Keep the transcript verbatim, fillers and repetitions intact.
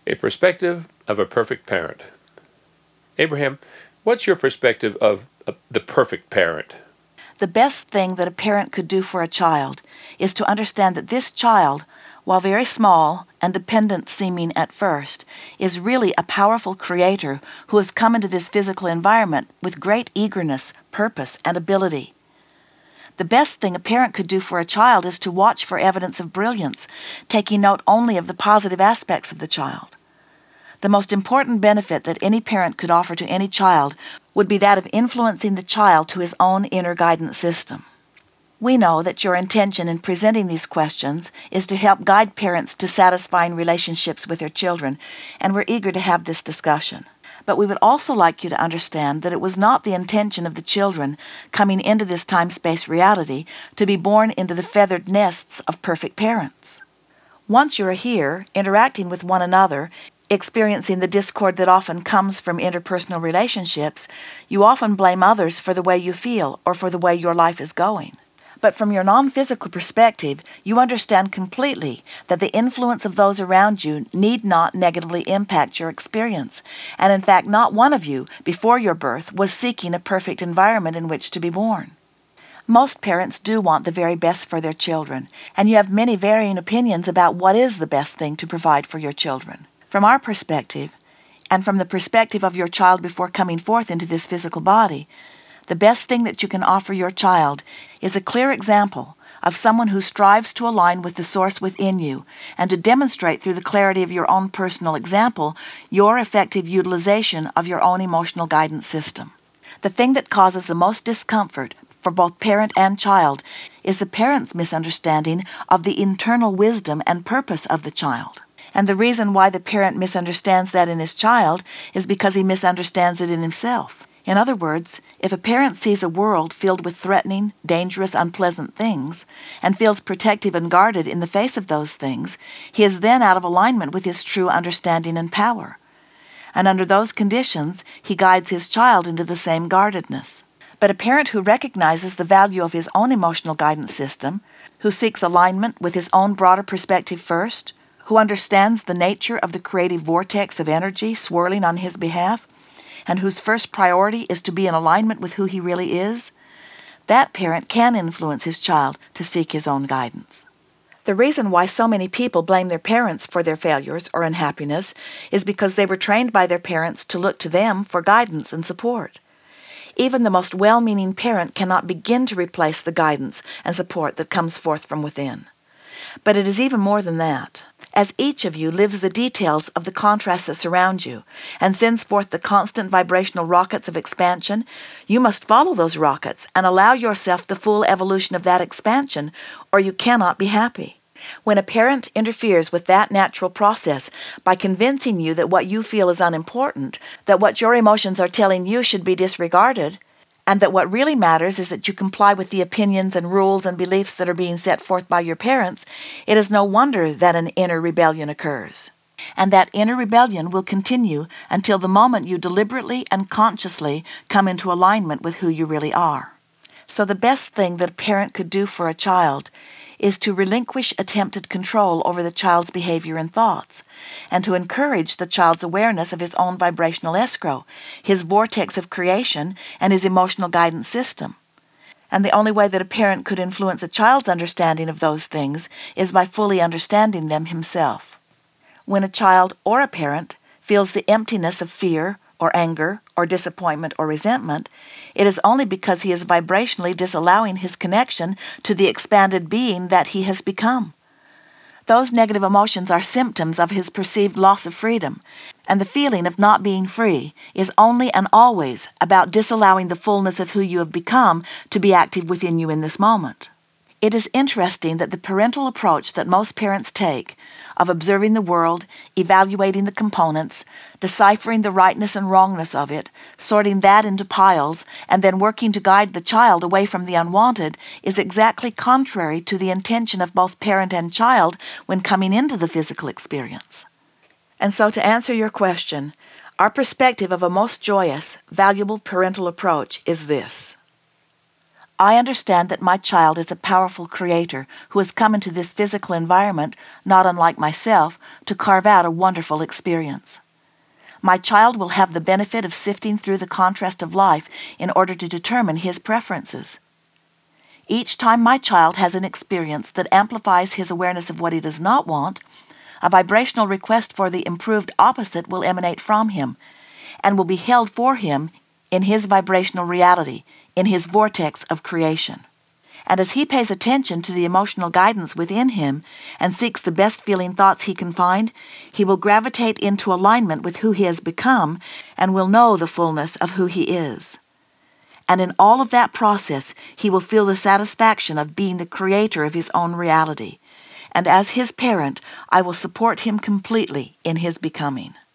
A perspective of a perfect parent. Abraham, what's your perspective of uh, the perfect parent? The best thing that a parent could do for a child is to understand that this child, while very small and dependent seeming at first, is really a powerful creator who has come into this physical environment with great eagerness, purpose, and ability. The best thing a parent could do for a child is to watch for evidence of brilliance, taking note only of the positive aspects of the child. The most important benefit that any parent could offer to any child would be that of influencing the child to his own inner guidance system. We know that your intention in presenting these questions is to help guide parents to satisfying relationships with their children, and we're eager to have this discussion. But we would also like you to understand that it was not the intention of the children coming into this time-space reality to be born into the feathered nests of perfect parents. Once you're here, interacting with one another, experiencing the discord that often comes from interpersonal relationships, you often blame others for the way you feel or for the way your life is going. But from your non-physical perspective, you understand completely that the influence of those around you need not negatively impact your experience, and in fact not one of you, before your birth, was seeking a perfect environment in which to be born. Most parents do want the very best for their children, and you have many varying opinions about what is the best thing to provide for your children. From our perspective, and from the perspective of your child before coming forth into this physical body, the best thing that you can offer your child is a clear example of someone who strives to align with the source within you and to demonstrate through the clarity of your own personal example your effective utilization of your own emotional guidance system. The thing that causes the most discomfort for both parent and child is the parent's misunderstanding of the internal wisdom and purpose of the child. And the reason why the parent misunderstands that in his child is because he misunderstands it in himself. In other words, if a parent sees a world filled with threatening, dangerous, unpleasant things, and feels protective and guarded in the face of those things, he is then out of alignment with his true understanding and power. And under those conditions, he guides his child into the same guardedness. But a parent who recognizes the value of his own emotional guidance system, who seeks alignment with his own broader perspective first, who understands the nature of the creative vortex of energy swirling on his behalf, and whose first priority is to be in alignment with who he really is, that parent can influence his child to seek his own guidance. The reason why so many people blame their parents for their failures or unhappiness is because they were trained by their parents to look to them for guidance and support. Even the most well-meaning parent cannot begin to replace the guidance and support that comes forth from within. But it is even more than that. As each of you lives the details of the contrasts that surround you and sends forth the constant vibrational rockets of expansion, you must follow those rockets and allow yourself the full evolution of that expansion, or you cannot be happy. When a parent interferes with that natural process by convincing you that what you feel is unimportant, that what your emotions are telling you should be disregarded, and that what really matters is that you comply with the opinions and rules and beliefs that are being set forth by your parents, it is no wonder that an inner rebellion occurs. And that inner rebellion will continue until the moment you deliberately and consciously come into alignment with who you really are. So the best thing that a parent could do for a child is to relinquish attempted control over the child's behavior and thoughts, and to encourage the child's awareness of his own vibrational escrow, his vortex of creation, and his emotional guidance system. And the only way that a parent could influence a child's understanding of those things is by fully understanding them himself. When a child or a parent feels the emptiness of fear or anger or disappointment or resentment, it is only because he is vibrationally disallowing his connection to the expanded being that he has become. Those negative emotions are symptoms of his perceived loss of freedom, and the feeling of not being free is only and always about disallowing the fullness of who you have become to be active within you in this moment. It is interesting that the parental approach that most parents take of observing the world, evaluating the components, deciphering the rightness and wrongness of it, sorting that into piles, and then working to guide the child away from the unwanted is exactly contrary to the intention of both parent and child when coming into the physical experience. And so to answer your question, our perspective of a most joyous, valuable parental approach is this. I understand that my child is a powerful creator who has come into this physical environment, not unlike myself, to carve out a wonderful experience. My child will have the benefit of sifting through the contrast of life in order to determine his preferences. Each time my child has an experience that amplifies his awareness of what he does not want, a vibrational request for the improved opposite will emanate from him and will be held for him in his vibrational reality, in his vortex of creation. And as he pays attention to the emotional guidance within him and seeks the best feeling thoughts he can find, he will gravitate into alignment with who he has become and will know the fullness of who he is. And in all of that process, he will feel the satisfaction of being the creator of his own reality. And as his parent, I will support him completely in his becoming.